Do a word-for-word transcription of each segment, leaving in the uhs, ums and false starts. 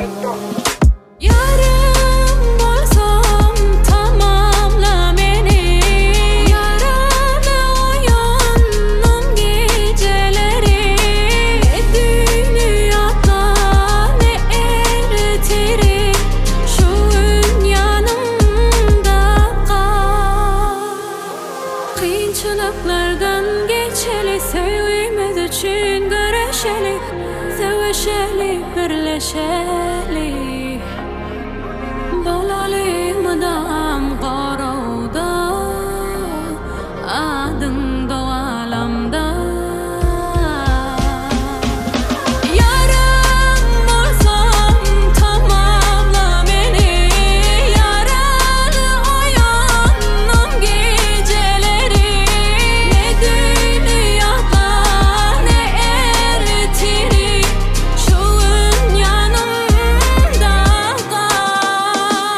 Yarım bolsam tamamla meni, yaralı uyandım geceleri. Ne dünyada ne eritirir, şu gün yanımda kal. Kıyınçılıklardan geçeli, sevgimiz için görüşeli, sevişeli, birleşeli. Bolalimdan qarauda, adın da alamda. Yarım bolsam tamamla meni, yaralı uyandım geceleri. Ne dünyada ne eritirir, şu gün yanımda kal.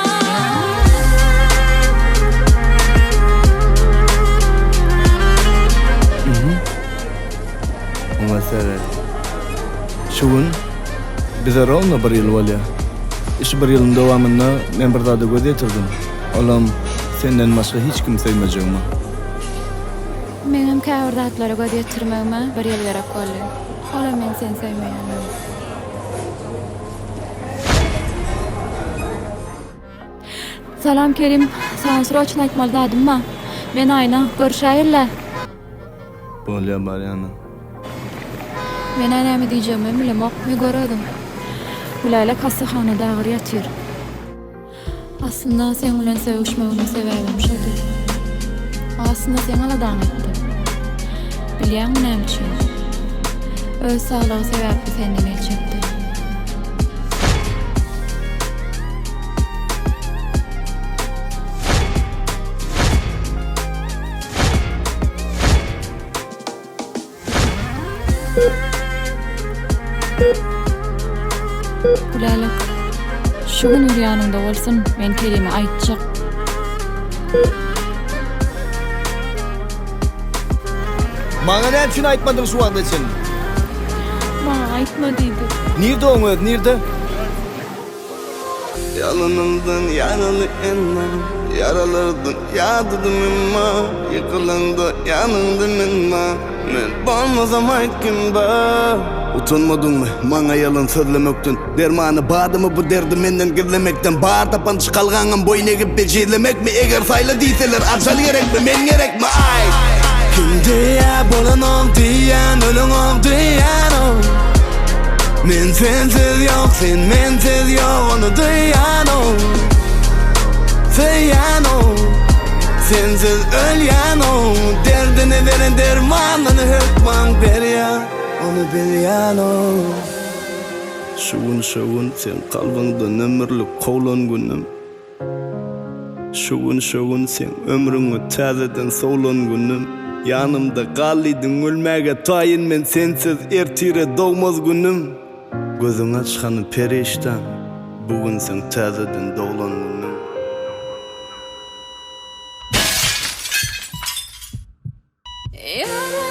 O mesele. Şu gün bize ravna bir yıl valya. İş bir yılın devamında men bir zada göz yetirdim. Olam senden başka hiç kim sevmeyeceğim. Meňem käwirdatlara göz ýetirmegime bir ýyl gerek boldy. Ola men sen sevmeýändim. Salam Kerim, sana sroçna aýtmaly dadymma. Men aýna görşäýärler. Bolya baryana. Men näme diýjegimi bilemok, me göredim. Ulayla kasahanada agyr ýatyr. Aslında sen bilen sevişmegimi sebäbim şodur. Aslında sen aladan etdi. Bilýärmi näme üçin? Öz saglygy sebäpli senden elçekdi. Ulayla, şu gün ýanymda bolsun, men kelime aýtjak. Maňa näme üçin aýtmadyň şu wagtda sen? Bana aýtma diýdi. Nirde oň öz, nirde? Yalanımdan yaralı enler, yaralardan yadıdım imma. Yıkılanda yanındım imma. Men bolmasam aýtgym bar. Utanmadın mı? Maňa yalan sözlemekden. Dermanı bardy mı bu derdi menden gizlemekden? Bar tapan çıkalgaňam boyun egip bejilemek mi? Eger sayla diýseler ajal gerekmi? Men gerekmi? Ay! Kim diýär bolanok diýän, öleňok diýän o. Men sensiz yok, sen mensiz yok, onu duyan o. Feyan o, sensiz ölyan o. Derdini veren dermanını hükman beryan, onu bilyan o. Şuun şuun sen kalbında ömürlük kovlan günüm. Şuun şuun sen ömrünü tazeden soğlan günüm. Yanımda kalydın ölmege tayin, men sensiz ertire doğmaz günüm. Gözün açkanı periştan, bugün sen tazeden doğulan günüm. Yarım